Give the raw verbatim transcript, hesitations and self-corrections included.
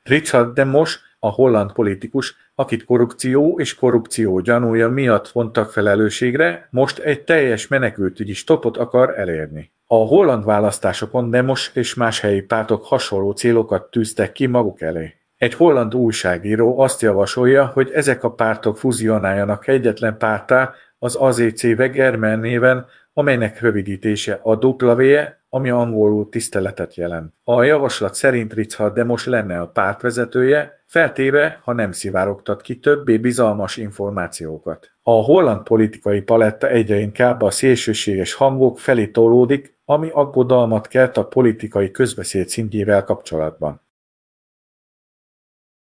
Richard de Mos, a holland politikus, akit korrupció és korrupció gyanúja miatt vontak felelősségre, most egy teljes menekültügyi stoppot akar elérni. A holland választásokon de Mos és más helyi pártok hasonló célokat tűztek ki maguk elé. Egy holland újságíró azt javasolja, hogy ezek a pártok fuzionáljanak egyetlen párttá, az á zé cé Wegermer néven, amelynek rövidítése a W, ami angolul tiszteletet jelent. A javaslat szerint Richard de Mos lenne a párt vezetője, feltéve, ha nem szivárogtat ki többé bizalmas információkat. A holland politikai paletta egyre inkább a szélsőséges hangok felé tolódik, ami aggodalmat kelt a politikai közbeszéd szintjével kapcsolatban.